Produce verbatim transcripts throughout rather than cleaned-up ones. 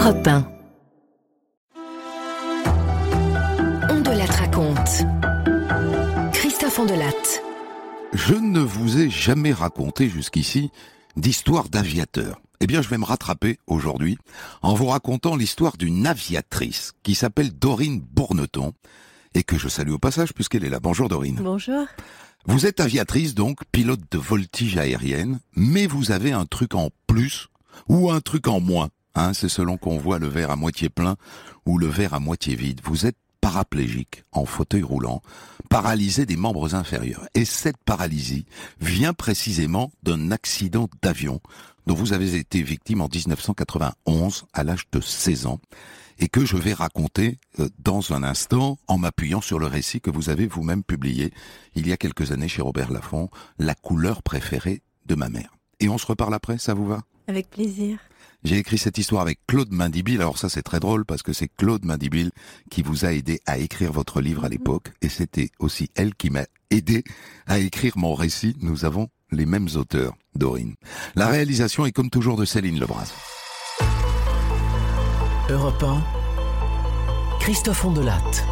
Europe un. On de la raconte. Christophe Ondelatte. Je ne vous ai jamais raconté jusqu'ici d'histoire d'aviateur. Eh bien, je vais me rattraper aujourd'hui en vous racontant l'histoire d'une aviatrice qui s'appelle Dorine Bourneton et que je salue au passage puisqu'elle est là. Bonjour Dorine. Bonjour. Vous êtes aviatrice donc, pilote de voltige aérienne, mais vous avez un truc en plus ou un truc en moins. Hein, c'est selon qu'on voit le verre à moitié plein ou le verre à moitié vide. Vous êtes paraplégique, en fauteuil roulant, paralysé des membres inférieurs. Et cette paralysie vient précisément d'un accident d'avion dont vous avez été victime en dix-neuf cent quatre-vingt-onze à l'âge de seize ans et que je vais raconter dans un instant en m'appuyant sur le récit que vous avez vous-même publié il y a quelques années chez Robert Laffont, La couleur préférée de ma mère. Et on se reparle après, ça vous va ? Avec plaisir. J'ai écrit cette histoire avec Claude Mendibile. Alors ça, c'est très drôle parce que c'est Claude Mendibile qui vous a aidé à écrire votre livre à l'époque. Et c'était aussi elle qui m'a aidé à écrire mon récit. Nous avons les mêmes auteurs, Dorine. La réalisation est comme toujours de Céline Lebras. Europe un, Christophe Ondelatte.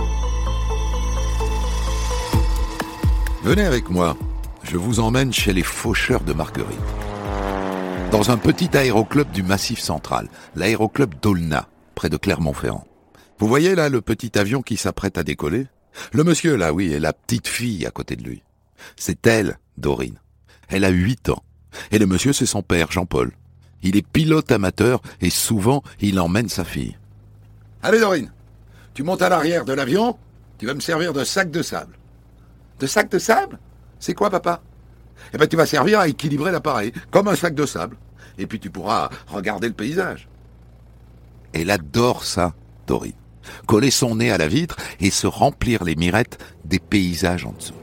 Venez avec moi. Je vous emmène chez les faucheurs de Marguerite. Dans un petit aéroclub du Massif Central, l'aéroclub d'Aulnat, près de Clermont-Ferrand. Vous voyez là le petit avion qui s'apprête à décoller ? Le monsieur là, oui, et la petite fille à côté de lui. C'est elle, Dorine. Elle a huit ans. Et le monsieur, c'est son père, Jean-Paul. Il est pilote amateur et souvent, il emmène sa fille. Allez Dorine, tu montes à l'arrière de l'avion, tu vas me servir de sac de sable. De sac de sable ? C'est quoi, papa ? Eh ben, tu vas servir à équilibrer l'appareil, comme un sac de sable. Et puis tu pourras regarder le paysage. Elle adore ça, Dorine. Coller son nez à la vitre et se remplir les mirettes des paysages en dessous.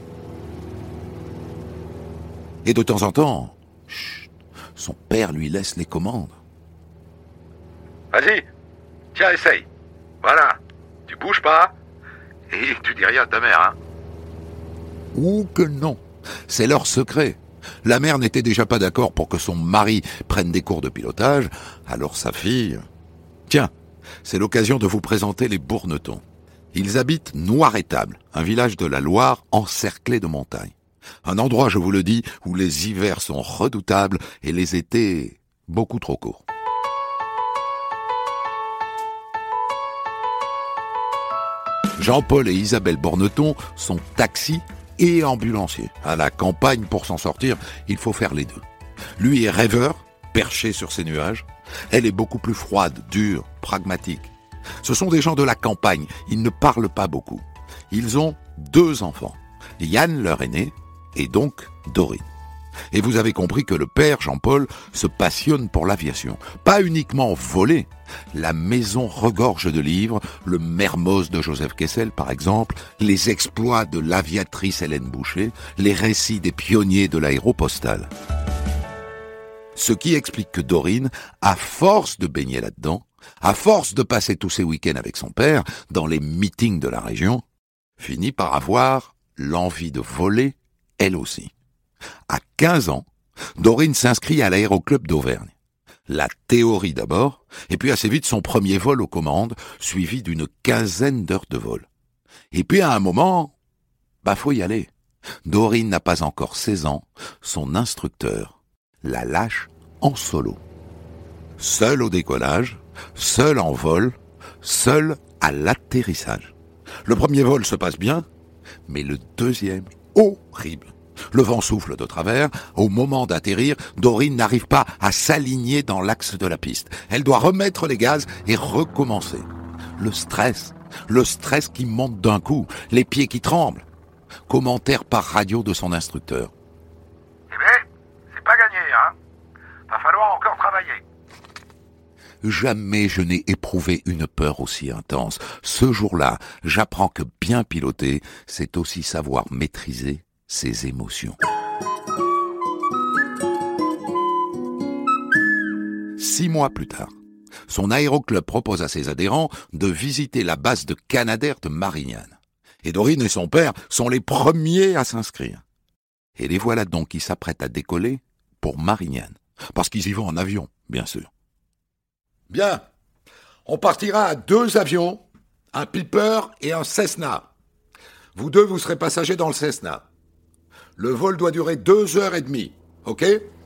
Et de temps en temps, chut, son père lui laisse les commandes. Vas-y, tiens, essaye. Voilà, tu bouges pas et tu dis rien à ta mère, hein. Ou que non. C'est leur secret. La mère n'était déjà pas d'accord pour que son mari prenne des cours de pilotage, alors sa fille... Tiens, c'est l'occasion de vous présenter les Bournetons. Ils habitent Noirétable, un village de la Loire encerclé de montagnes. Un endroit, je vous le dis, où les hivers sont redoutables et les étés beaucoup trop courts. Jean-Paul et Isabelle Bourneton sont taxis et ambulancier. À la campagne, pour s'en sortir, il faut faire les deux. Lui est rêveur, perché sur ses nuages. Elle est beaucoup plus froide, dure, pragmatique. Ce sont des gens de la campagne, ils ne parlent pas beaucoup. Ils ont deux enfants, Yann leur aîné, et donc Dorine. Et vous avez compris que le père, Jean-Paul, se passionne pour l'aviation. Pas uniquement voler. La maison regorge de livres, le Mermoz de Joseph Kessel par exemple, les exploits de l'aviatrice Hélène Boucher, les récits des pionniers de l'aéropostale. Ce qui explique que Dorine, à force de baigner là-dedans, à force de passer tous ses week-ends avec son père, dans les meetings de la région, finit par avoir l'envie de voler, elle aussi. À quinze ans, Dorine s'inscrit à l'aéroclub d'Auvergne. La théorie d'abord, et puis assez vite son premier vol aux commandes, suivi d'une quinzaine d'heures de vol. Et puis à un moment, bah faut y aller. Dorine n'a pas encore seize ans, son instructeur la lâche en solo. Seule au décollage, seule en vol, seule à l'atterrissage. Le premier vol se passe bien, mais le deuxième, horrible. Le vent souffle de travers. Au moment d'atterrir, Dorine n'arrive pas à s'aligner dans l'axe de la piste. Elle doit remettre les gaz et recommencer. Le stress, le stress qui monte d'un coup, les pieds qui tremblent. Commentaire par radio de son instructeur. Eh bien, c'est pas gagné, hein. Va falloir encore travailler. Jamais je n'ai éprouvé une peur aussi intense. Ce jour-là, j'apprends que bien piloter, c'est aussi savoir maîtriser ses émotions. Six mois plus tard, son aéroclub propose à ses adhérents de visiter la base de Canadair de Marignane. Et Dorine et son père sont les premiers à s'inscrire. Et les voilà donc qui s'apprêtent à décoller pour Marignane. Parce qu'ils y vont en avion, bien sûr. Bien, On partira à deux avions, un Piper et un Cessna. Vous deux, vous serez passagers dans le Cessna. Le vol doit durer deux heures et demie, ok ?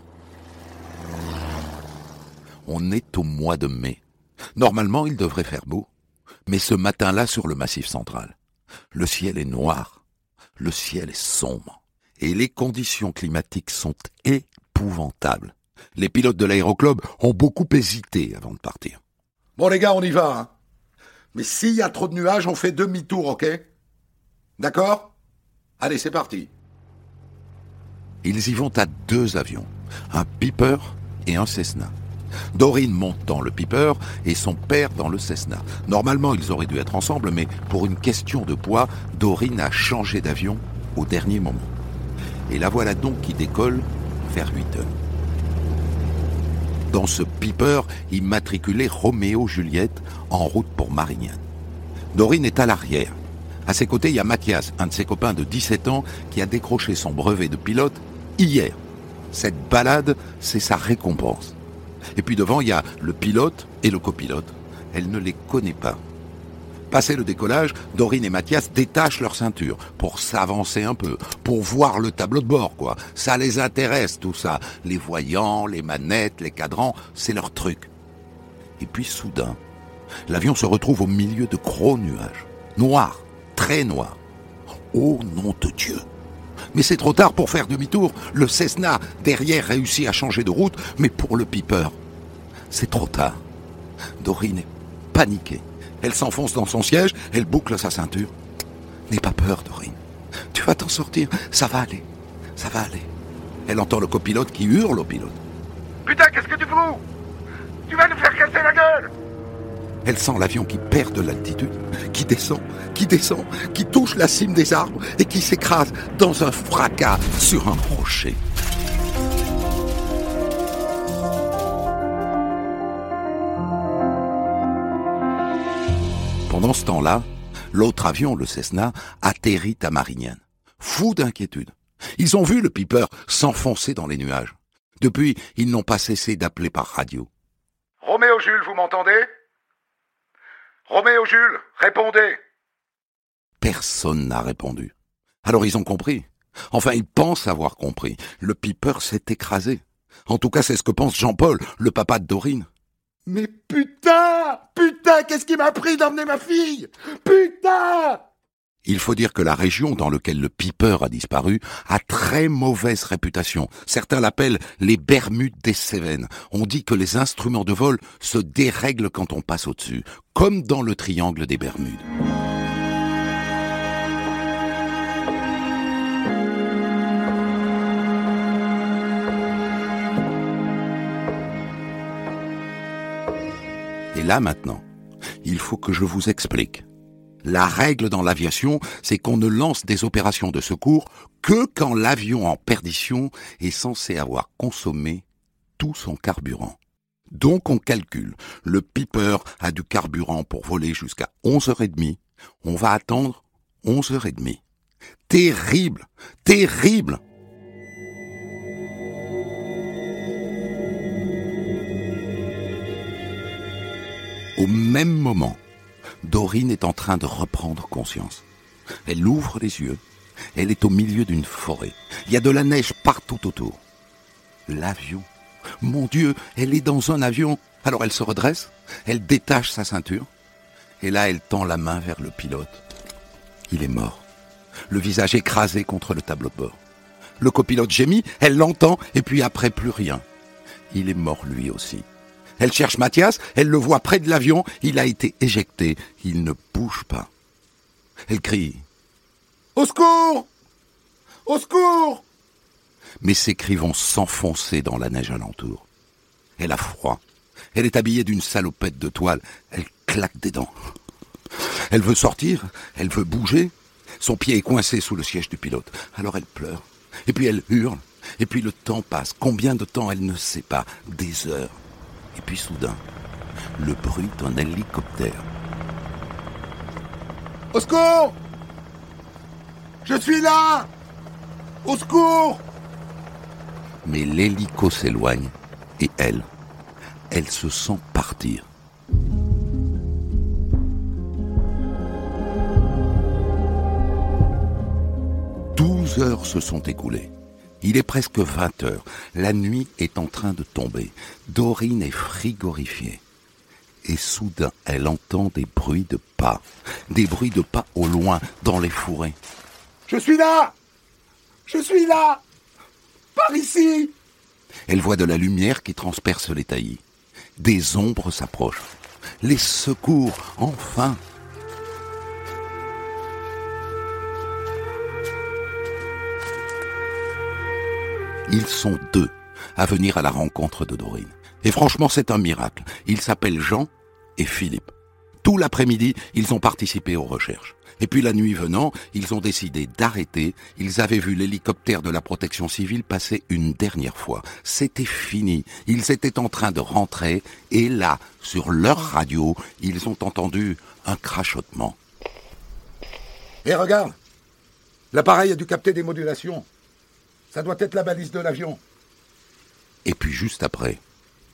On est au mois de mai. Normalement, il devrait faire beau. Mais ce matin-là, sur le Massif central, le ciel est noir, le ciel est sombre. Et les conditions climatiques sont épouvantables. Les pilotes de l'aéroclub ont beaucoup hésité avant de partir. Bon les gars, on y va, hein. Mais s'il y a trop de nuages, on fait demi-tour, ok ? D'accord ? Allez, c'est parti. Ils y vont à deux avions, un Piper et un Cessna. Dorine monte dans le Piper et son père dans le Cessna. Normalement, ils auraient dû être ensemble, mais pour une question de poids, Dorine a changé d'avion au dernier moment. Et la voilà donc qui décolle vers huit heures. Dans ce Piper, immatriculé Roméo-Juliette, en route pour Marignane. Dorine est à l'arrière. À ses côtés, il y a Mathias, un de ses copains de dix-sept ans, qui a décroché son brevet de pilote hier. Cette balade, c'est sa récompense. Et puis devant, il y a le pilote et le copilote. Elle ne les connaît pas. Passé le décollage, Dorine et Mathias détachent leur ceinture pour s'avancer un peu, pour voir le tableau de bord, quoi. Ça les intéresse, tout ça. Les voyants, les manettes, les cadrans, c'est leur truc. Et puis soudain, l'avion se retrouve au milieu de gros nuages. Noirs, très noirs. Oh nom de Dieu! Mais c'est trop tard pour faire demi-tour. Le Cessna, derrière, réussit à changer de route, mais pour le Piper, c'est trop tard. Dorine est paniquée. Elle s'enfonce dans son siège, elle boucle sa ceinture. N'aie pas peur, Dorine. Tu vas t'en sortir, ça va aller, ça va aller. Elle entend le copilote qui hurle au pilote. Putain, qu'est-ce que tu fous? Tu vas nous faire casser la gueule! Elle sent l'avion qui perd de l'altitude, qui descend, qui descend, qui touche la cime des arbres et qui s'écrase dans un fracas sur un rocher. Pendant ce temps-là, l'autre avion, le Cessna, atterrit à Marignane. Fou d'inquiétude. Ils ont vu le Piper s'enfoncer dans les nuages. Depuis, ils n'ont pas cessé d'appeler par radio. Roméo Jules, vous m'entendez? Roméo Jules, répondez! Personne n'a répondu. Alors ils ont compris. Enfin, ils pensent avoir compris. Le Piper s'est écrasé. En tout cas, c'est ce que pense Jean-Paul, le papa de Dorine. Mais putain! Putain, qu'est-ce qui m'a pris d'emmener ma fille? Putain! Il faut dire que la région dans laquelle le Piper a disparu a très mauvaise réputation. Certains l'appellent les Bermudes des Cévennes. On dit que les instruments de vol se dérèglent quand on passe au-dessus, comme dans le triangle des Bermudes. Et là maintenant, il faut que je vous explique. La règle dans l'aviation, c'est qu'on ne lance des opérations de secours que quand l'avion en perdition est censé avoir consommé tout son carburant. Donc on calcule, le Piper a du carburant pour voler jusqu'à onze heures trente, on va attendre onze heures trente. Terrible, terrible! Au même moment, Dorine est en train de reprendre conscience. Elle ouvre les yeux. Elle est au milieu d'une forêt. Il y a de la neige partout autour. L'avion. Mon Dieu, elle est dans un avion. Alors elle se redresse, elle détache sa ceinture. Et là, elle tend la main vers le pilote. Il est mort. Le visage écrasé contre le tableau de bord. Le copilote gémit, elle l'entend, et puis après, plus rien. Il est mort lui aussi. Elle cherche Mathias, elle le voit près de l'avion, il a été éjecté, il ne bouge pas. Elle crie « Au secours! Au secours !» Mais ses cris vont s'enfoncer dans la neige alentour. Elle a froid, elle est habillée d'une salopette de toile, elle claque des dents. Elle veut sortir, elle veut bouger, son pied est coincé sous le siège du pilote. Alors elle pleure, et puis elle hurle, et puis le temps passe. Combien de temps elle ne sait pas, des heures. Et puis soudain, le bruit d'un hélicoptère. « Au secours! Je suis là! Au secours !» Mais l'hélico s'éloigne et elle, elle se sent partir. Douze heures se sont écoulées. Il est presque vingt heures. La nuit est en train de tomber. Dorine est frigorifiée. Et soudain, elle entend des bruits de pas. Des bruits de pas au loin, dans les fourrés. « Je suis là! Je suis là! Par ici !» Elle voit de la lumière qui transperce les taillis. Des ombres s'approchent. Les secours, enfin! Ils sont deux à venir à la rencontre de Dorine. Et franchement, c'est un miracle. Ils s'appellent Jean et Philippe. Tout l'après-midi, ils ont participé aux recherches. Et puis la nuit venant, ils ont décidé d'arrêter. Ils avaient vu l'hélicoptère de la protection civile passer une dernière fois. C'était fini. Ils étaient en train de rentrer. Et là, sur leur radio, ils ont entendu un crachotement. Et regarde, l'appareil a dû capter des modulations. Ça doit être la balise de l'avion. Et puis juste après... Jean ?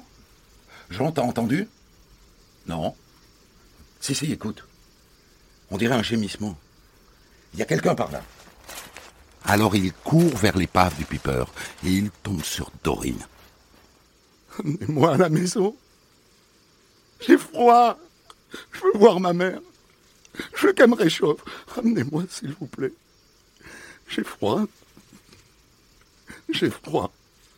Jean, t'as entendu ? Non. Si, si, écoute. On dirait un gémissement. Il y a quelqu'un par là. Alors il court vers l'épave du Piper et il tombe sur Dorine. Amenez-moi à la maison. J'ai froid. Je veux voir ma mère. Je veux qu'elle me réchauffe. Amenez-moi, s'il vous plaît. J'ai froid. J'ai froid.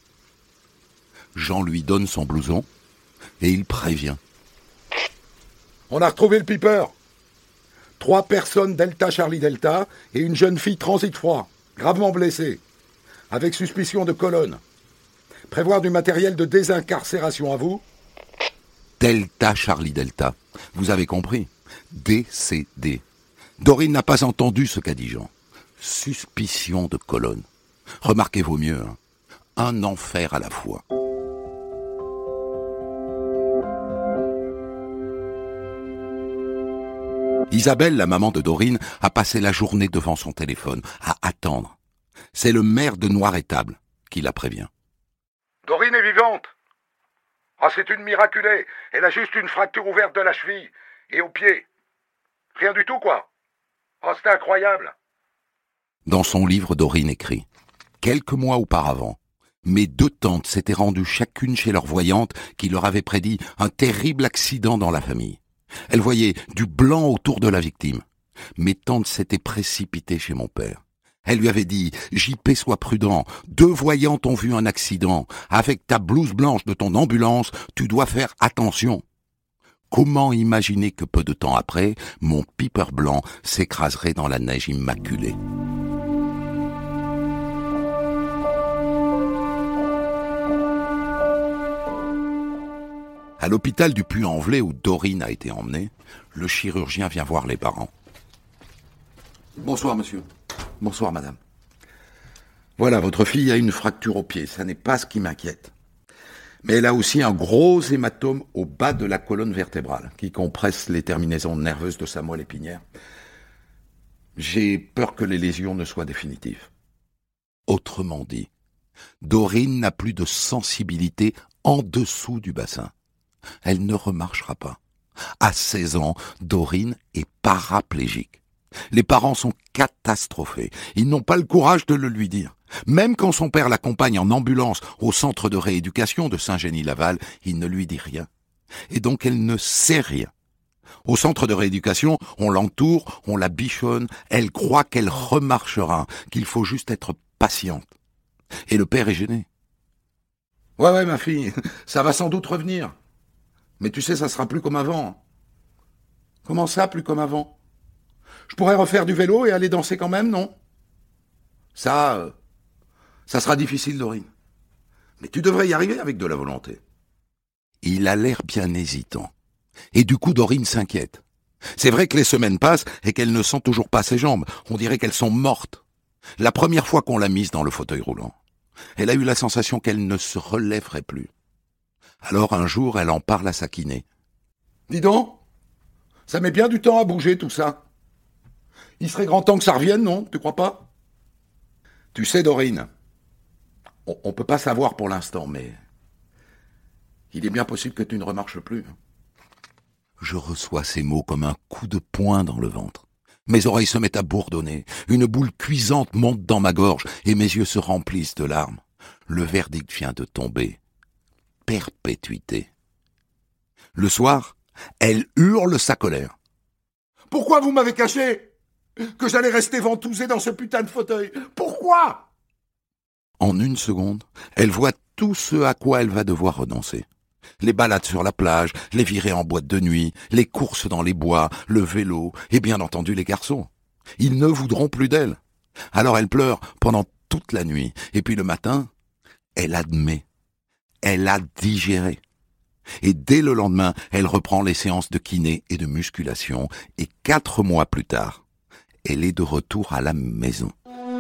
Jean lui donne son blouson et il prévient. On a retrouvé le Piper. Trois personnes Delta Charlie Delta et une jeune fille transit froid, gravement blessée, avec suspicion de colonne. Prévoir du matériel de désincarcération à vous. Delta Charlie Delta. Vous avez compris. Décédé. Dorine n'a pas entendu ce qu'a dit Jean. Suspicion de colonne. Remarquez vaut mieux, hein. Un enfer à la fois. Isabelle, la maman de Dorine, a passé la journée devant son téléphone, à attendre. C'est le maire de Noir-Étable qui la prévient. Dorine est vivante. Ah, c'est une miraculée. Elle a juste une fracture ouverte de la cheville et au pied. Rien du tout, quoi. Oh, c'est incroyable. Dans son livre, Dorine écrit « Quelques mois auparavant, mes deux tantes s'étaient rendues chacune chez leur voyante qui leur avait prédit un terrible accident dans la famille. Elles voyaient du blanc autour de la victime. Mes tantes s'étaient précipitées chez mon père. Elle lui avait dit « J P, sois prudent, deux voyantes ont vu un accident. Avec ta blouse blanche de ton ambulance, tu dois faire attention. » Comment imaginer que peu de temps après, mon Piper blanc s'écraserait dans la neige immaculée? À l'hôpital du Puy-en-Velay où Dorine a été emmenée, le chirurgien vient voir les parents. Bonsoir, monsieur. Bonsoir, madame. Voilà, votre fille a une fracture au pied, ça n'est pas ce qui m'inquiète. Mais elle a aussi un gros hématome au bas de la colonne vertébrale, qui compresse les terminaisons nerveuses de sa moelle épinière. J'ai peur que les lésions ne soient définitives. Autrement dit, Dorine n'a plus de sensibilité en dessous du bassin. Elle ne remarchera pas. À seize ans, Dorine est paraplégique. Les parents sont catastrophés. Ils n'ont pas le courage de le lui dire. Même quand son père l'accompagne en ambulance au centre de rééducation de Saint-Genis-Laval, il ne lui dit rien. Et donc elle ne sait rien. Au centre de rééducation, on l'entoure, on la bichonne, elle croit qu'elle remarchera, qu'il faut juste être patiente. Et le père est gêné. « Ouais, ouais, ma fille, ça va sans doute revenir. Mais tu sais, ça sera plus comme avant. »« Comment ça, plus comme avant ? Je pourrais refaire du vélo et aller danser quand même, non ? » ?»« Ça, euh, ça sera difficile, Dorine. Mais tu devrais y arriver avec de la volonté. » Il a l'air bien hésitant. Et du coup, Dorine s'inquiète. C'est vrai que les semaines passent et qu'elle ne sent toujours pas ses jambes. On dirait qu'elles sont mortes. La première fois qu'on l'a mise dans le fauteuil roulant, elle a eu la sensation qu'elle ne se relèverait plus. Alors un jour, elle en parle à sa kiné. « Dis donc, ça met bien du temps à bouger tout ça. Il serait grand temps que ça revienne, non ? Tu crois pas ? Tu sais, Dorine, on, on peut pas savoir pour l'instant, mais il est bien possible que tu ne remarches plus. » Je reçois ces mots comme un coup de poing dans le ventre. Mes oreilles se mettent à bourdonner, une boule cuisante monte dans ma gorge et mes yeux se remplissent de larmes. Le verdict vient de tomber. Perpétuité. Le soir, elle hurle sa colère. Pourquoi vous m'avez caché que j'allais rester ventousé dans ce putain de fauteuil? Pourquoi? En une seconde, elle voit tout ce à quoi elle va devoir renoncer. Les balades sur la plage, les virées en boîte de nuit, les courses dans les bois, le vélo et bien entendu les garçons. Ils ne voudront plus d'elle. Alors elle pleure pendant toute la nuit et puis le matin, elle admet. Elle a digéré. Et dès le lendemain, elle reprend les séances de kiné et de musculation et quatre mois plus tard, elle est de retour à la maison.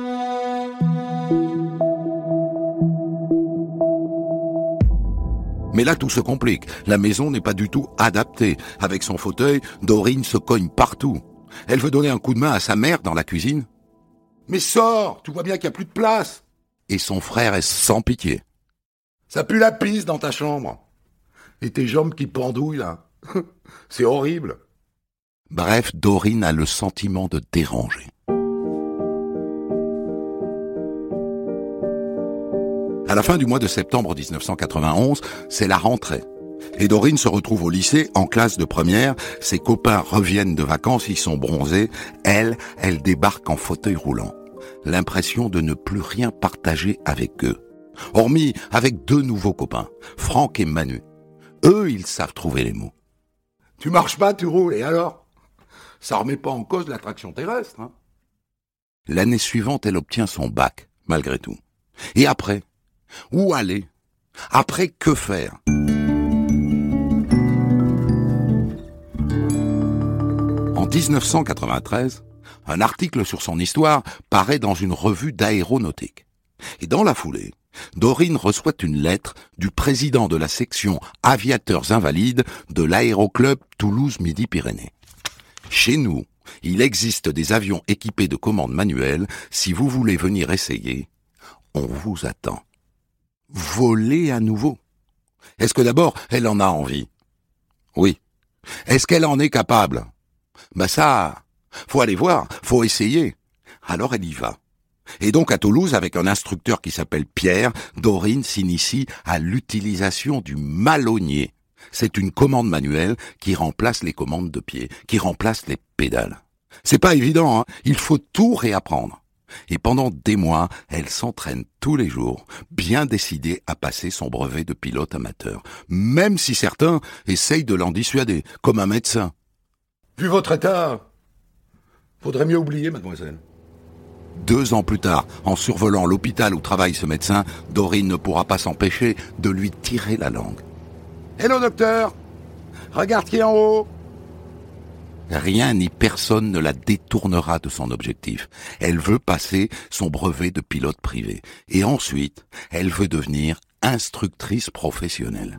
Mais là, tout se complique. La maison n'est pas du tout adaptée. Avec son fauteuil, Dorine se cogne partout. Elle veut donner un coup de main à sa mère dans la cuisine. Mais sors, tu vois bien qu'il n'y a plus de place. Et son frère est sans pitié. Ça pue la pisse dans ta chambre. Et tes jambes qui pendouillent, là. C'est horrible. Bref, Dorine a le sentiment de déranger. À la fin du mois de septembre dix-neuf cent quatre-vingt-onze, c'est la rentrée. Et Dorine se retrouve au lycée, en classe de première. Ses copains reviennent de vacances, ils sont bronzés. Elle, elle débarque en fauteuil roulant. L'impression de ne plus rien partager avec eux. Hormis avec deux nouveaux copains, Franck et Manu. Eux, ils savent trouver les mots. Tu marches pas, tu roules, et alors? Ça remet pas en cause l'attraction terrestre, hein? L'année suivante, elle obtient son bac, malgré tout. Et après? Où aller? Après, que faire? En dix-neuf cent quatre-vingt-treize, un article sur son histoire paraît dans une revue d'aéronautique. Et dans la foulée, Dorine reçoit une lettre du président de la section aviateurs invalides de l'aéroclub Toulouse-Midi-Pyrénées. Chez nous, il existe des avions équipés de commandes manuelles. Si vous voulez venir essayer, on vous attend. Voler à nouveau. Est-ce que d'abord, elle en a envie? Oui. Est-ce qu'elle en est capable? Ben ça, faut aller voir, faut essayer. Alors elle y va. Et donc à Toulouse, avec un instructeur qui s'appelle Pierre, Dorine s'initie à l'utilisation du malonnier. C'est une commande manuelle qui remplace les commandes de pied, qui remplace les pédales. C'est pas évident, hein. Il faut tout réapprendre. Et pendant des mois, elle s'entraîne tous les jours, bien décidée à passer son brevet de pilote amateur, même si certains essayent de l'en dissuader, comme un médecin. Vu votre état, faudrait mieux oublier, mademoiselle. Deux ans plus tard, en survolant l'hôpital où travaille ce médecin, Dorine ne pourra pas s'empêcher de lui tirer la langue. « Hello, docteur! Regarde qui est en haut !» Rien ni personne ne la détournera de son objectif. Elle veut passer son brevet de pilote privé. Et ensuite, elle veut devenir instructrice professionnelle.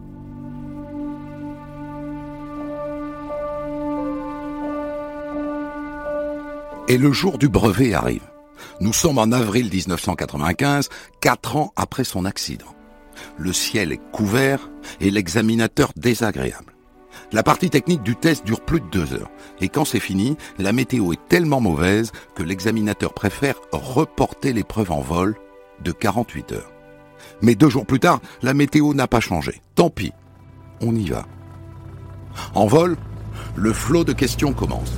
Et le jour du brevet arrive. Nous sommes en avril dix-neuf cent quatre-vingt-quinze, quatre ans après son accident. Le ciel est couvert et l'examinateur désagréable. La partie technique du test dure plus de deux heures. Et quand c'est fini, la météo est tellement mauvaise que l'examinateur préfère reporter l'épreuve en vol de quarante-huit heures. Mais deux jours plus tard, la météo n'a pas changé. Tant pis, on y va. En vol, le flot de questions commence.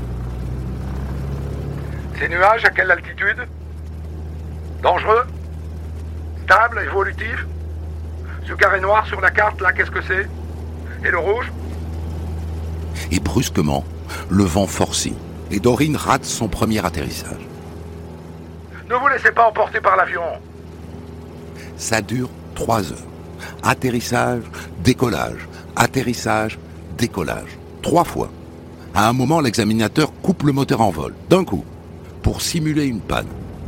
Ces nuages, à quelle altitude? Dangereux? Stable, évolutif? Ce carré noir sur la carte, là, qu'est-ce que c'est? Et le rouge? Et brusquement, le vent forcit et Dorine rate son premier atterrissage. Ne vous laissez pas emporter par l'avion. Ça dure trois heures. Atterrissage, décollage, atterrissage, décollage. Trois fois. À un moment, l'examinateur coupe le moteur en vol, d'un coup, pour simuler une panne.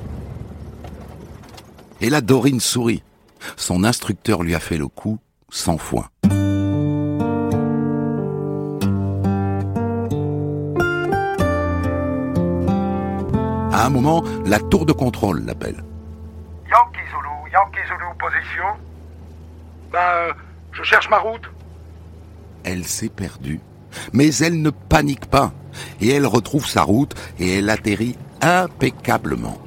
Et là, Dorine sourit. Son instructeur lui a fait le coup sans foin. À un moment, la tour de contrôle l'appelle. Yankee Zulu, Yankee Zulu, position. Ben, euh, je cherche ma route. Elle s'est perdue Mais elle ne panique pas, et elle retrouve sa route, et elle atterrit impeccablement.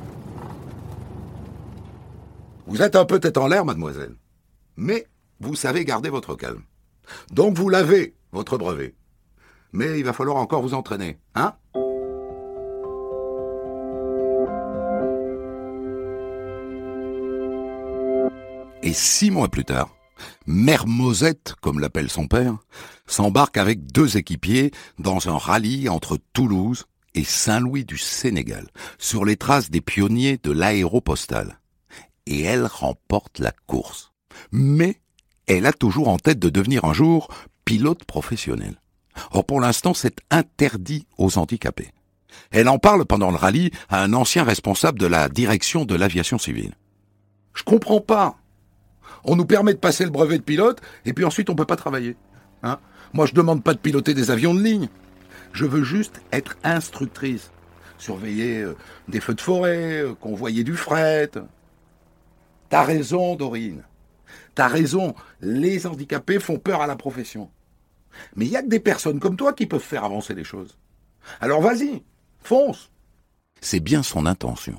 Vous êtes un peu tête en l'air, mademoiselle. Mais vous savez garder votre calme. Donc vous l'avez, votre brevet. Mais il va falloir encore vous entraîner, hein ? Et six mois plus tard, Mère Mosette, comme l'appelle son père, s'embarque avec deux équipiers dans un rallye entre Toulouse et Saint-Louis du Sénégal, sur les traces des pionniers de l'aéropostale. Et elle remporte la course. Mais elle a toujours en tête de devenir un jour pilote professionnel. Or pour l'instant, c'est interdit aux handicapés. Elle en parle pendant le rallye à un ancien responsable de la direction de l'aviation civile. Je comprends pas. On nous permet de passer le brevet de pilote, et puis ensuite on peut pas travailler. Hein ? Moi je demande pas de piloter des avions de ligne. Je veux juste être instructrice. Surveiller euh, des feux de forêt, euh, convoyer du fret. T'as raison, Dorine. T'as raison, les handicapés font peur à la profession. Mais il y a que des personnes comme toi qui peuvent faire avancer les choses. Alors vas-y, fonce. C'est bien son intention.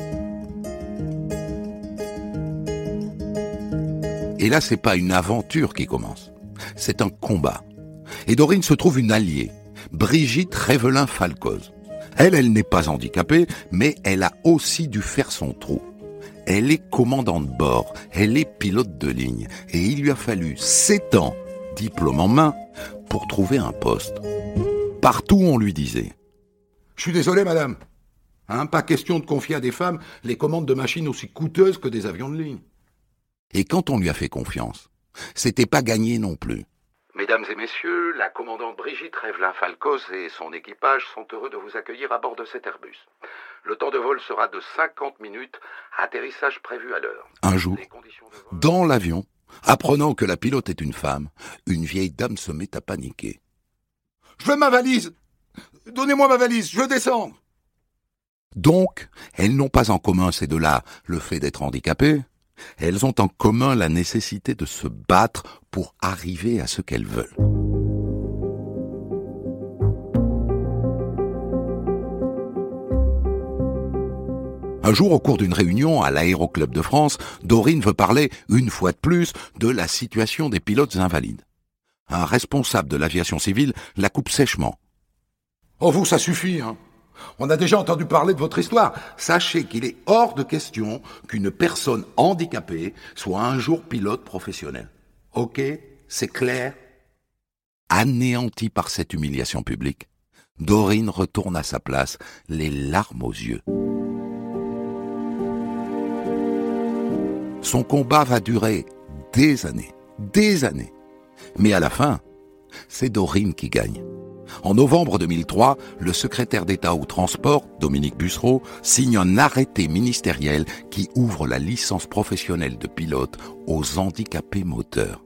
Et là, c'est pas une aventure qui commence. C'est un combat. Et Dorine se trouve une alliée, Brigitte Révelin-Falcoz. Elle, elle n'est pas handicapée, mais elle a aussi dû faire son trou. Elle est commandant de bord, elle est pilote de ligne, et il lui a fallu sept ans, diplôme en main, pour trouver un poste. Partout, on lui disait « Je suis désolé, madame. Hein, pas question de confier à des femmes les commandes de machines aussi coûteuses que des avions de ligne. » Et quand on lui a fait confiance, c'était pas gagné non plus. Mesdames et messieurs, la commandante Brigitte Révelin-Falcoz et son équipage sont heureux de vous accueillir à bord de cet Airbus. Le temps de vol sera de cinquante minutes, atterrissage prévu à l'heure. Un jour, vol... dans l'avion, apprenant que la pilote est une femme, une vieille dame se met à paniquer. « Je veux ma valise ! Donnez-moi ma valise, je veux descendre !» Donc, elles n'ont pas en commun ces deux-là le fait d'être handicapées. Elles ont en commun la nécessité de se battre pour arriver à ce qu'elles veulent. Un jour, au cours d'une réunion à l'Aéroclub de France, Dorine veut parler, une fois de plus, de la situation des pilotes invalides. Un responsable de l'aviation civile la coupe sèchement. « Oh vous, ça suffit, hein. On a déjà entendu parler de votre histoire. Sachez qu'il est hors de question qu'une personne handicapée soit un jour pilote professionnel. Ok ? C'est clair ? » Anéantie par cette humiliation publique, Dorine retourne à sa place, les larmes aux yeux. Son combat va durer des années, des années. Mais à la fin, c'est Dorine qui gagne. En novembre deux mille trois, le secrétaire d'État au transport, Dominique Bussereau, signe un arrêté ministériel qui ouvre la licence professionnelle de pilote aux handicapés moteurs.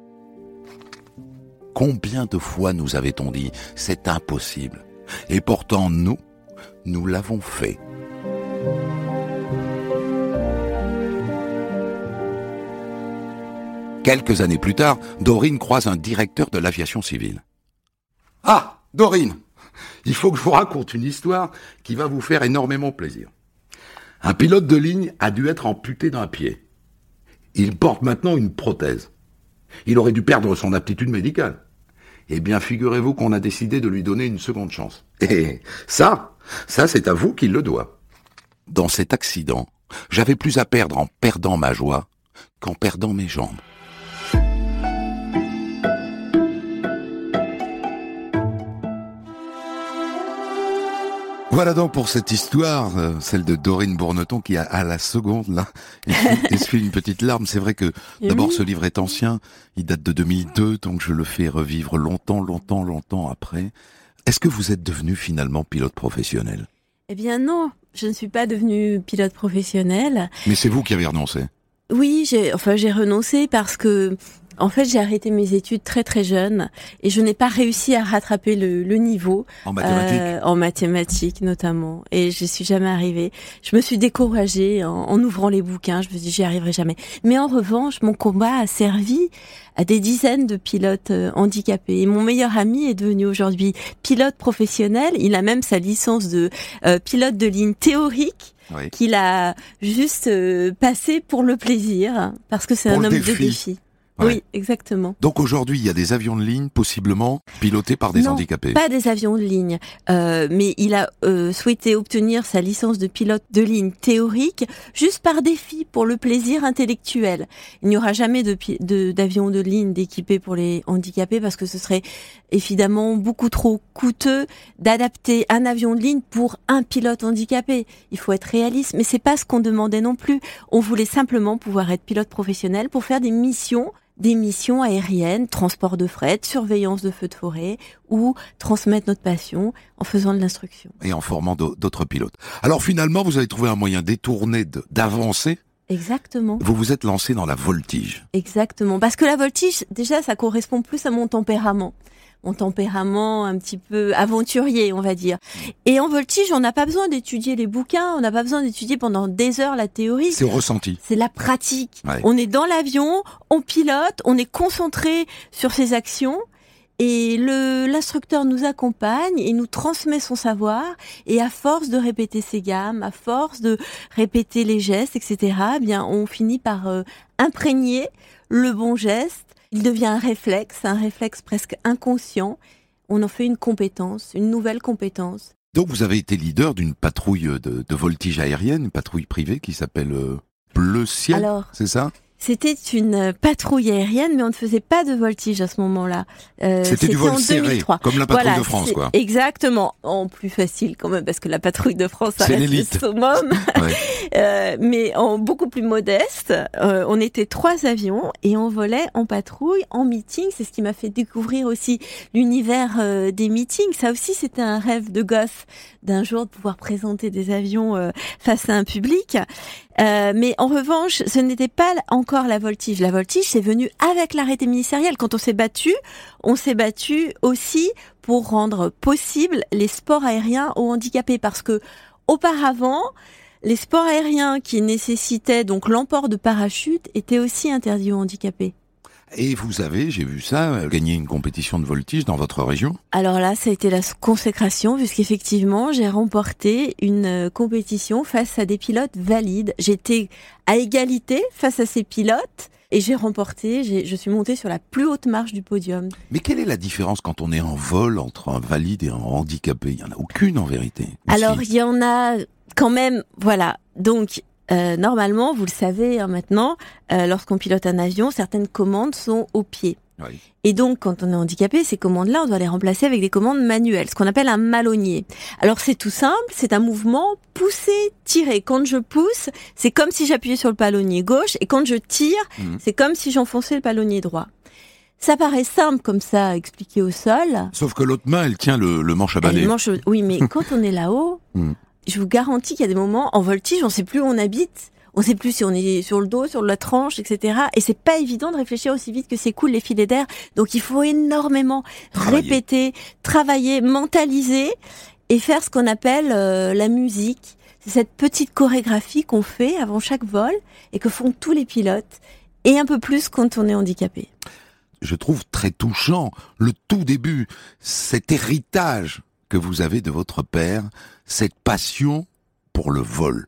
Combien de fois nous avait-on dit « c'est impossible » et pourtant nous, nous l'avons fait. Quelques années plus tard, Dorine croise un directeur de l'aviation civile. « Ah, Dorine, il faut que je vous raconte une histoire qui va vous faire énormément plaisir. Un pilote de ligne a dû être amputé d'un pied. Il porte maintenant une prothèse. Il aurait dû perdre son aptitude médicale. Eh bien, figurez-vous qu'on a décidé de lui donner une seconde chance. Et ça, ça c'est à vous qu'il le doit. Dans cet accident, j'avais plus à perdre en perdant ma joie qu'en perdant mes jambes. Voilà donc pour cette histoire, euh, celle de Dorine Bourneton qui a à la seconde là essuie une petite larme. C'est vrai que d'abord ce livre est ancien, il date de deux mille deux, donc je le fais revivre longtemps, longtemps, longtemps après. Est-ce que vous êtes devenu finalement pilote professionnel ? Eh bien non, je ne suis pas devenue pilote professionnel. Mais c'est vous qui avez renoncé ? Oui, j'ai, enfin j'ai renoncé parce que En fait, j'ai arrêté mes études très très jeune et je n'ai pas réussi à rattraper le, le niveau. En mathématiques euh, En mathématiques notamment. Et je suis jamais arrivée. Je me suis découragée en, en ouvrant les bouquins. Je me suis dit, j'y arriverai jamais. Mais en revanche, mon combat a servi à des dizaines de pilotes euh, handicapés. Et mon meilleur ami est devenu aujourd'hui pilote professionnel. Il a même sa licence de euh, pilote de ligne théorique. Oui. Qu'il a juste euh, passé pour le plaisir, parce que c'est pour un homme défi. de défi. Ouais. Oui, exactement. Donc aujourd'hui, il y a des avions de ligne possiblement pilotés par des non, handicapés. Pas des avions de ligne, euh, mais il a euh, souhaité obtenir sa licence de pilote de ligne théorique juste par défi, pour le plaisir intellectuel. Il n'y aura jamais de, de d'avions de ligne d'équipés pour les handicapés, parce que ce serait évidemment beaucoup trop coûteux d'adapter un avion de ligne pour un pilote handicapé. Il faut être réaliste, mais c'est pas ce qu'on demandait non plus. On voulait simplement pouvoir être pilote professionnel pour faire des missions des missions aériennes, transport de fret, surveillance de feux de forêt, ou transmettre notre passion en faisant de l'instruction. Et en formant d'autres pilotes. Alors finalement, vous avez trouvé un moyen détourné de, d'avancer. Exactement. Vous vous êtes lancé dans la voltige. Exactement. Parce que la voltige, déjà, ça correspond plus à mon tempérament. Mon tempérament un petit peu aventurier, on va dire. Et en voltige, on n'a pas besoin d'étudier les bouquins, on n'a pas besoin d'étudier pendant des heures la théorie. C'est ressenti. C'est la pratique. Ouais. On est dans l'avion, on pilote, on est concentré sur ses actions. Et le, l'instructeur nous accompagne et nous transmet son savoir. Et à force de répéter ses gammes, à force de répéter les gestes, et cetera, eh bien, on finit par euh, imprégner le bon geste. Il devient un réflexe, un réflexe presque inconscient. On en fait une compétence, une nouvelle compétence. Donc vous avez été leader d'une patrouille de, de voltige aérienne, une patrouille privée qui s'appelle euh, Bleu Ciel, Alors, c'est ça ? C'était une patrouille aérienne, mais on ne faisait pas de voltige à ce moment-là. Euh, c'était, c'était du vol en serré, deux mille trois. Comme la patrouille voilà, de France, quoi. Exactement. En plus facile quand même, parce que la patrouille de France, ça c'est reste l'élite. Le summum. Ouais. euh, mais en beaucoup plus modeste. Euh, on était trois avions et on volait en patrouille, en meeting. C'est ce qui m'a fait découvrir aussi l'univers euh, des meetings. Ça aussi, c'était un rêve de gosse d'un jour de pouvoir présenter des avions euh, face à un public. Euh, mais en revanche, ce n'était pas encore la voltige. La voltige, c'est venu avec l'arrêté ministériel. Quand on s'est battu, on s'est battu aussi pour rendre possible les sports aériens aux handicapés. Parce que, auparavant, les sports aériens qui nécessitaient donc l'emport de parachute étaient aussi interdits aux handicapés. Et vous avez, j'ai vu ça, gagné une compétition de voltige dans votre région ? Alors là, ça a été la consécration, puisqu'effectivement, j'ai remporté une compétition face à des pilotes valides. J'étais à égalité face à ces pilotes et j'ai remporté, j'ai, je suis montée sur la plus haute marche du podium. Mais quelle est la différence quand on est en vol entre un valide et un handicapé ? Il n'y en a aucune en vérité. Alors, il y en a quand même, voilà. Donc, Euh, normalement, vous le savez hein, maintenant, euh, lorsqu'on pilote un avion, certaines commandes sont au pied. Oui. Et donc, quand on est handicapé, ces commandes-là, on doit les remplacer avec des commandes manuelles, ce qu'on appelle un malonnier. Alors, c'est tout simple, c'est un mouvement pousser-tirer. Quand je pousse, c'est comme si j'appuyais sur le palonnier gauche, et quand je tire, mmh. c'est comme si j'enfonçais le palonnier droit. Ça paraît simple comme ça à expliquer au sol. Sauf que l'autre main, elle tient le, le manche à balai. Le manche, oui, mais quand on est là-haut... mmh. Je vous garantis qu'il y a des moments, en voltige, on ne sait plus où on habite, on ne sait plus si on est sur le dos, sur la tranche, et cetera. Et c'est pas évident de réfléchir aussi vite que s'écoulent les filets d'air. Donc il faut énormément travailler. répéter, travailler, mentaliser et faire ce qu'on appelle euh, la musique. C'est cette petite chorégraphie qu'on fait avant chaque vol et que font tous les pilotes, et un peu plus quand on est handicapé. Je trouve très touchant le tout début, cet héritage que vous avez de votre père, cette passion pour le vol.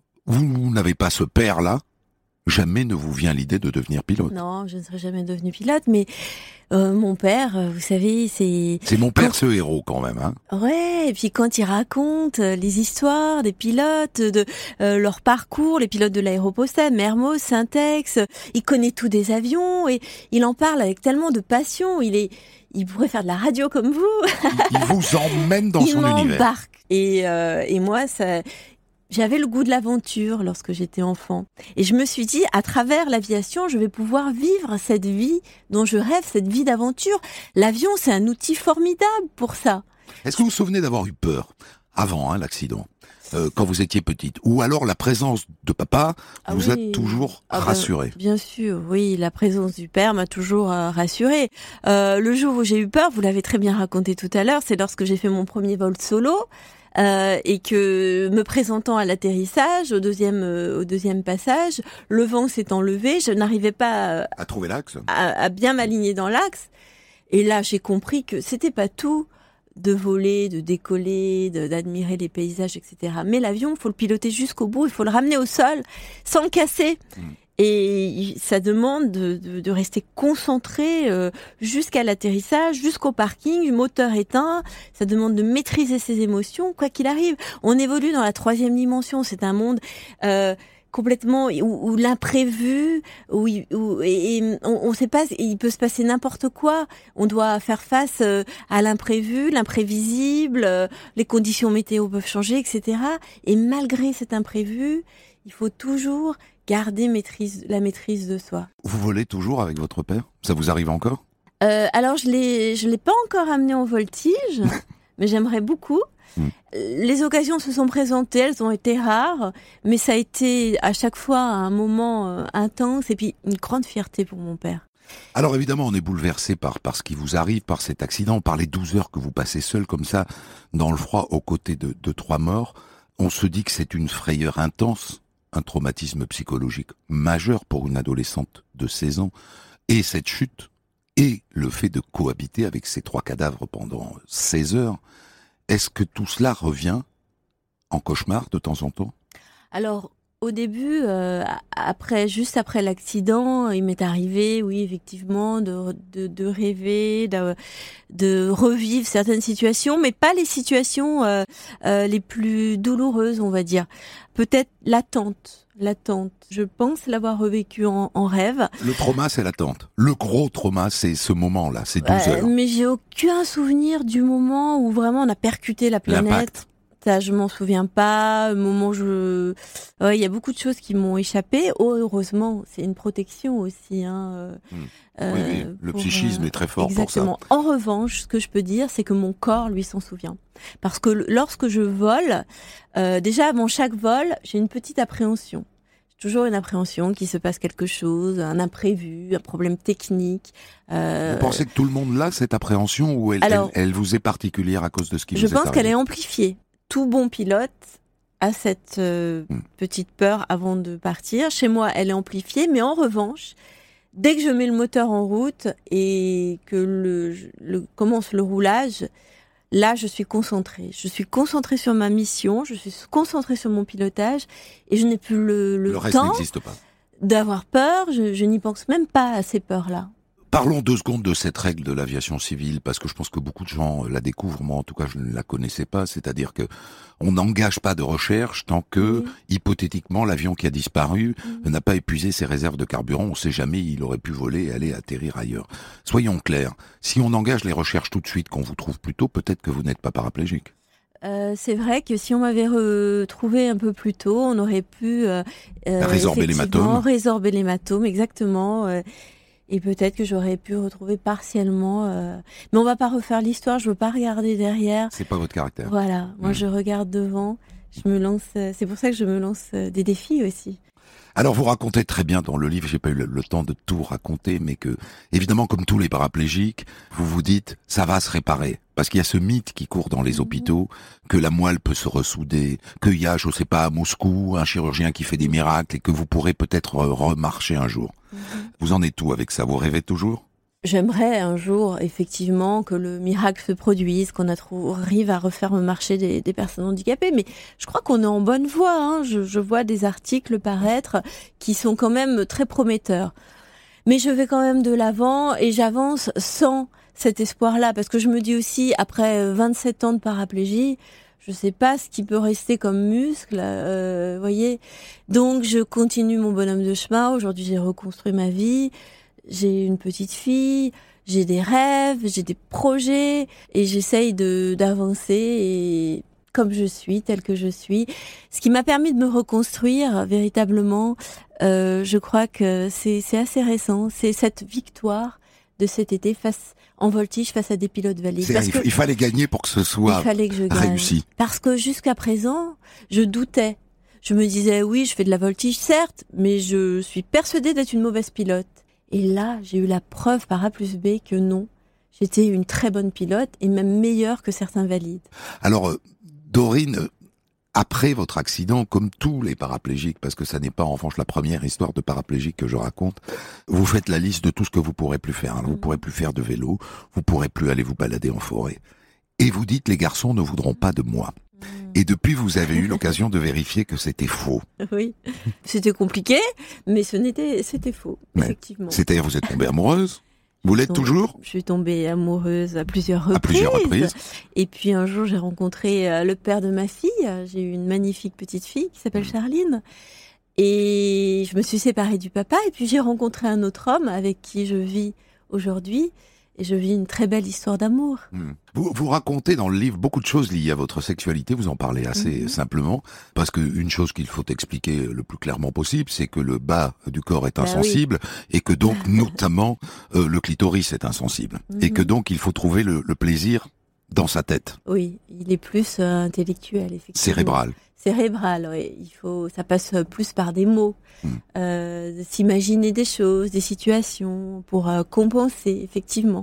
Vous n'avez pas ce père-là ? Jamais ne vous vient l'idée de devenir pilote ? Non, je ne serai jamais devenue pilote, mais euh, mon père, vous savez, c'est... C'est mon père, quand... ce héros, quand même, hein. Ouais, et puis quand il raconte les histoires des pilotes, de euh, leur parcours, les pilotes de l'aéropostale, Mermoz, Syntex, il connaît tout des avions, et il en parle avec tellement de passion, il est... Il pourrait faire de la radio comme vous. Il vous emmène dans il son univers. Il m'embarque. Et, euh, et moi, ça... J'avais le goût de l'aventure lorsque j'étais enfant. Et je me suis dit, à travers l'aviation, je vais pouvoir vivre cette vie dont je rêve, cette vie d'aventure. L'avion, c'est un outil formidable pour ça. Est-ce que vous vous souvenez d'avoir eu peur avant hein, l'accident ? euh, quand vous étiez petite? Ou alors la présence de papa Ah vous oui. a toujours Ah ben, rassurée? Bien sûr, oui, la présence du père m'a toujours euh, rassurée. Euh, le jour où j'ai eu peur, vous l'avez très bien raconté tout à l'heure, c'est lorsque j'ai fait mon premier vol solo. Euh, et que me présentant à l'atterrissage, au deuxième, euh, au deuxième passage, le vent s'étant levé, je n'arrivais pas à, À trouver l'axe? à, à bien m'aligner dans l'axe. Et là, j'ai compris que c'était pas tout de voler, de décoller, de, d'admirer les paysages, et cetera. Mais l'avion, il faut le piloter jusqu'au bout, il faut le ramener au sol sans le casser. Mmh. Et ça demande de, de, de rester concentré euh, jusqu'à l'atterrissage, jusqu'au parking, moteur éteint. Ça demande de maîtriser ses émotions, quoi qu'il arrive. On évolue dans la troisième dimension. C'est un monde euh, complètement où, où l'imprévu, où, où et, et on ne sait pas, il peut se passer n'importe quoi. On doit faire face euh, à l'imprévu, l'imprévisible. Euh, les conditions météo peuvent changer, et cetera. Et malgré cet imprévu, il faut toujours garder maîtrise, la maîtrise de soi. Vous volez toujours avec votre père? Ça vous arrive encore? euh, Alors, je l'ai, je l'ai pas encore amené en voltige, mais j'aimerais beaucoup. Mmh. Les occasions se sont présentées, elles ont été rares, mais ça a été à chaque fois un moment euh, intense et puis une grande fierté pour mon père. Alors évidemment, on est bouleversé par, par ce qui vous arrive, par cet accident, par les douze heures que vous passez seul comme ça, dans le froid, aux côtés de, de trois morts. On se dit que c'est une frayeur intense, un traumatisme psychologique majeur pour une adolescente de seize ans, et cette chute, et le fait de cohabiter avec ces trois cadavres pendant seize heures, est-ce que tout cela revient en cauchemar de temps en temps? Alors, au début, euh, après, juste après l'accident, il m'est arrivé, oui, effectivement, de, de, de rêver, de, de revivre certaines situations, mais pas les situations euh, euh, les plus douloureuses, on va dire. Peut-être l'attente, l'attente. Je pense l'avoir revécu en, en rêve. Le trauma, c'est l'attente. Le gros trauma, c'est ce moment-là, ces douze heures. Euh, mais j'ai aucun souvenir du moment où vraiment on a percuté la planète. L'impact. Ça, je m'en souviens pas. Le moment où je, ouais, il y a beaucoup de choses qui m'ont échappé. Oh, heureusement, c'est une protection aussi. Hein, mmh. euh, oui, oui, le pour, psychisme euh, est très fort exactement. pour ça. En revanche, ce que je peux dire, c'est que mon corps, lui, s'en souvient. Parce que lorsque je vole, euh, déjà avant chaque vol, j'ai une petite appréhension. J'ai toujours une appréhension qu'il se passe quelque chose, un imprévu, un problème technique. Euh... Vous pensez que tout le monde l'a, cette appréhension, ou elle, Alors, elle, elle vous est particulière à cause de ce qui vous est arrivé? Je pense qu'elle est amplifiée. Tout bon pilote a cette euh, mmh. petite peur avant de partir. Chez moi, elle est amplifiée, mais en revanche, dès que je mets le moteur en route et que le, le commence le roulage, là, je suis concentrée. Je suis concentrée sur ma mission, je suis concentrée sur mon pilotage et je n'ai plus le, le, le reste temps n'existe pas. D'avoir peur. Je, je n'y pense même pas à ces peurs-là. Parlons deux secondes de cette règle de l'aviation civile, parce que je pense que beaucoup de gens la découvrent. Moi, en tout cas, je ne la connaissais pas. C'est-à-dire que on n'engage pas de recherche tant que, oui. hypothétiquement, l'avion qui a disparu oui. n'a pas épuisé ses réserves de carburant. On ne sait jamais, il aurait pu voler et aller atterrir ailleurs. Soyons clairs. Si on engage les recherches tout de suite, qu'on vous trouve plus tôt, peut-être que vous n'êtes pas paraplégique. Euh, c'est vrai que si on m'avait retrouvé un peu plus tôt, on aurait pu euh, résorber l'hématome. Résorber l'hématome, exactement. Euh, Et peut-être que j'aurais pu retrouver partiellement. Euh... Mais on va pas refaire l'histoire. Je veux pas regarder derrière. C'est pas votre caractère. Voilà. Moi, mmh. je regarde devant. Je me lance. C'est pour ça que je me lance des défis aussi. Alors vous racontez très bien dans le livre, j'ai pas eu le, le temps de tout raconter, mais que, évidemment, comme tous les paraplégiques, vous vous dites, ça va se réparer. Parce qu'il y a ce mythe qui court dans les hôpitaux, que la moelle peut se ressouder, qu'il y a, je sais pas, à Moscou, un chirurgien qui fait des miracles et que vous pourrez peut-être remarcher un jour. Mmh. Vous en êtes où avec ça? Vous rêvez toujours? J'aimerais un jour, effectivement, que le miracle se produise, qu'on arrive à refaire marcher des, des personnes handicapées. Mais je crois qu'on est en bonne voie. Hein. Je, je vois des articles paraître qui sont quand même très prometteurs. Mais je vais quand même de l'avant et j'avance sans cet espoir-là. Parce que je me dis aussi, après vingt-sept ans de paraplégie, je sais pas ce qui peut rester comme muscle, euh, voyez. Donc, je continue mon bonhomme de chemin. Aujourd'hui, j'ai reconstruit ma vie. J'ai une petite fille, j'ai des rêves, j'ai des projets et j'essaye de d'avancer et comme je suis, telle que je suis. Ce qui m'a permis de me reconstruire véritablement, euh, je crois que c'est c'est assez récent. C'est cette victoire de cet été face en voltige face à des pilotes valides. C'est, Parce il, que il fallait gagner pour que ce soit il fallait que je gagne. réussi. Parce que jusqu'à présent, je doutais. Je me disais, oui, je fais de la voltige, certes, mais je suis persuadée d'être une mauvaise pilote. Et là, j'ai eu la preuve par A plus B que non. J'étais une très bonne pilote et même meilleure que certains valides. Alors, euh, Dorine, après votre accident, comme tous les paraplégiques, parce que ça n'est pas en revanche la première histoire de paraplégique que je raconte, vous faites la liste de tout ce que vous pourrez plus faire. Alors, vous pourrez plus faire de vélo, vous pourrez plus aller vous balader en forêt. Et vous dites, les garçons ne voudront pas de moi. Et depuis, vous avez eu l'occasion de vérifier que c'était faux. Oui, c'était compliqué, mais ce n'était, c'était faux, Ouais. effectivement. C'est-à-dire, vous êtes tombée amoureuse? Vous l'êtes Donc, toujours? Je suis tombée amoureuse à plusieurs reprises. À plusieurs reprises. Et puis un jour, j'ai rencontré euh, le père de ma fille. J'ai eu une magnifique petite fille qui s'appelle Charline. Et je me suis séparée du papa. Et puis j'ai rencontré un autre homme avec qui je vis aujourd'hui. Et je vis une très belle histoire d'amour. Hmm. Vous, vous racontez dans le livre beaucoup de choses liées à votre sexualité, vous en parlez assez Mhm. simplement, parce que une chose qu'il faut expliquer le plus clairement possible, c'est que le bas du corps est Bah insensible, et que donc notamment euh, le clitoris est insensible, Mhm. et que donc il faut trouver le, le plaisir dans sa tête, Oui, il est plus euh, intellectuel, effectivement. cérébrale. Cérébral, oui. Il faut, ça passe plus par des mots, Mm. euh, s'imaginer des choses, des situations pour euh, compenser, effectivement.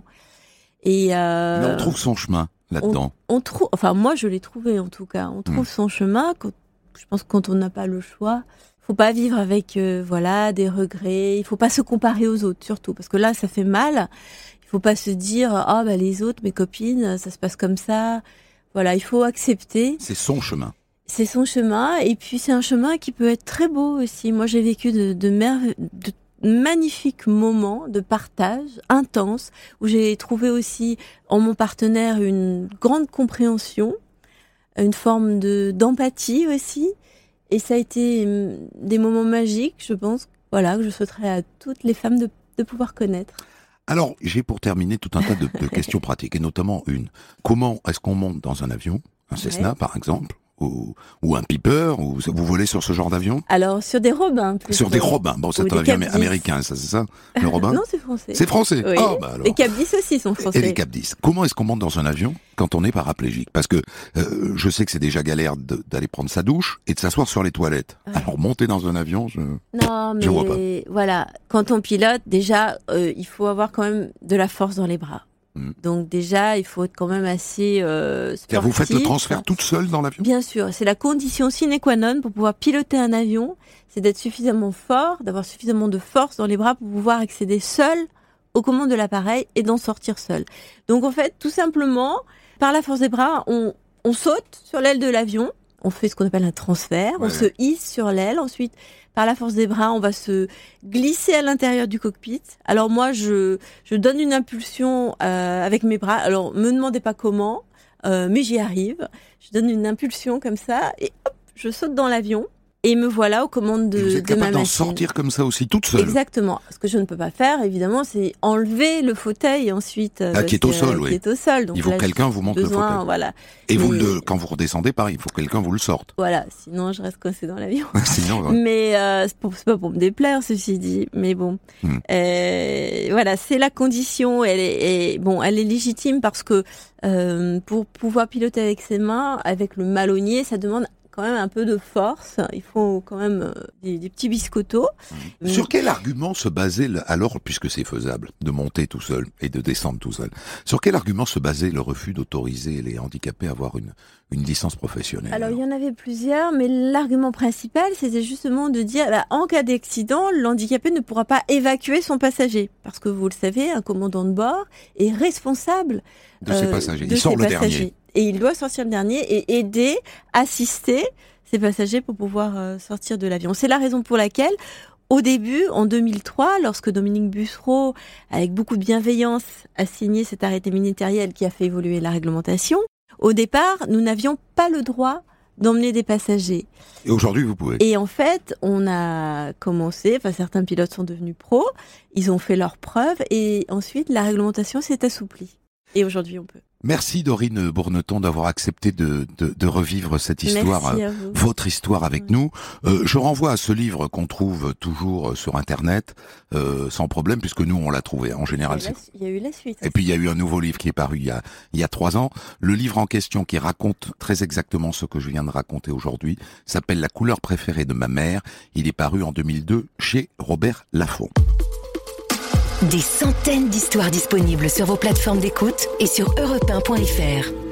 Et euh, Mais on trouve son chemin là-dedans. on trouve, enfin moi je l'ai trouvé en tout cas. On trouve Mm. son chemin. Quand, je pense que quand on n'a pas le choix, faut pas vivre avec euh, voilà des regrets. Il faut pas se comparer aux autres surtout parce que là ça fait mal. Il faut pas se dire ah bah les autres, mes copines, ça se passe comme ça. Voilà, il faut accepter. C'est son chemin. C'est son chemin, et puis c'est un chemin qui peut être très beau aussi. Moi, j'ai vécu de, de, merve- de magnifiques moments de partage intense, où j'ai trouvé aussi en mon partenaire une grande compréhension, une forme de d'empathie aussi. Et ça a été hum, des moments magiques, je pense, voilà, que je souhaiterais à toutes les femmes de, de pouvoir connaître. Alors, j'ai pour terminer tout un tas de, de questions pratiques, et notamment une. Comment est-ce qu'on monte dans un avion, un Cessna Ouais. par exemple, ou, ou un Piper, ou vous volez sur ce genre d'avion? Alors, sur des robins, plutôt. Sur des Robins. Bon, c'est Ou un des avion Cap dix. américain, ça, c'est ça? Le Robin? Non, c'est français. C'est français. Oui. Ah, bah alors. Les Cap dix aussi sont français. Et les Cap dix. Comment est-ce qu'on monte dans un avion quand on est paraplégique? Parce que euh, je sais que c'est déjà galère de- d'aller prendre sa douche et de s'asseoir sur les toilettes. Ouais. Alors monter dans un avion, je... Non, Je vois mais voilà, quand on pilote, déjà, euh, il faut avoir quand même de la force dans les bras. Mm. Donc déjà, il faut être quand même assez euh, Car vous faites le sportif. transfert toute seule dans l'avion? Bien sûr, c'est la condition sine qua non pour pouvoir piloter un avion, c'est d'être suffisamment fort, d'avoir suffisamment de force dans les bras pour pouvoir accéder seul aux commandes de l'appareil et d'en sortir seul. Donc en fait, tout simplement, par la force des bras, on, on saute sur l'aile de l'avion, on fait ce qu'on appelle un transfert, Ouais. on se hisse sur l'aile, ensuite, par la force des bras, on va se glisser à l'intérieur du cockpit. Alors moi, je, je donne une impulsion euh, avec mes bras. Alors, me demandez pas comment, euh, mais j'y arrive. Je donne une impulsion comme ça et hop, je saute dans l'avion et me voilà aux commandes de, Et vous êtes de ma capable d'en machine. sortir comme ça aussi, toute seule? Exactement. Ce que je ne peux pas faire, évidemment, c'est enlever le fauteuil ensuite. Ah, parce qui est au que- sol, oui. Qui est au sol. Donc Il faut là, que quelqu'un j'ai vous monte le besoin, fauteuil. Voilà. Et vous Mais- le, quand vous redescendez, pareil, il faut que quelqu'un vous le sorte. Voilà. Sinon, je reste coincée dans l'avion. Sinon, ouais. Mais euh, c'est pour- c'est pas pour me déplaire, ceci dit. Mais bon, Hmm. Euh, voilà, c'est la condition. Elle est, est- bon, elle est légitime parce que euh, pour pouvoir piloter avec ses mains, avec le malonnier, ça demande quand même un peu de force. Il faut quand même euh, des, des petits biscottos. Sur quel argument se basait, le- alors, puisque c'est faisable, de monter tout seul et de descendre tout seul, sur quel argument se basait le refus d'autoriser les handicapés à avoir une, une licence professionnelle? Alors, il y en avait plusieurs, mais l'argument principal, c'était justement de dire, bah, en cas d'accident, l'handicapé ne pourra pas évacuer son passager. Parce que vous le savez, un commandant de bord est responsable de ses euh, passagers. de Il sort ses le passagers. dernier. Et il doit sortir le dernier et aider, assister ses passagers pour pouvoir euh, sortir de l'avion. C'est la raison pour laquelle, au début, en deux mille trois, lorsque Dominique Bussereau, avec beaucoup de bienveillance, a signé cet arrêté ministériel qui a fait évoluer la réglementation, au départ, nous n'avions pas le droit d'emmener des passagers. Et aujourd'hui, vous pouvez. Et en fait, on a commencé, enfin certains pilotes sont devenus pros, ils ont fait leurs preuves et ensuite la réglementation s'est assouplie. Et aujourd'hui, on peut. Merci Dorine Bourneton d'avoir accepté de, de, de revivre cette histoire, Merci à vous. votre histoire avec nous. Euh, je renvoie à ce livre qu'on trouve toujours sur Internet, euh, sans problème, puisque nous on l'a trouvé. En général, Il y a eu la- c'est... il y a eu la suite. Et puis il y a eu un nouveau livre qui est paru il y a il y a trois ans. Le livre en question, qui raconte très exactement ce que je viens de raconter aujourd'hui, s'appelle La couleur préférée de ma mère. Il est paru en deux mille deux chez Robert Laffont. Des centaines d'histoires disponibles sur vos plateformes d'écoute et sur europe un point f r.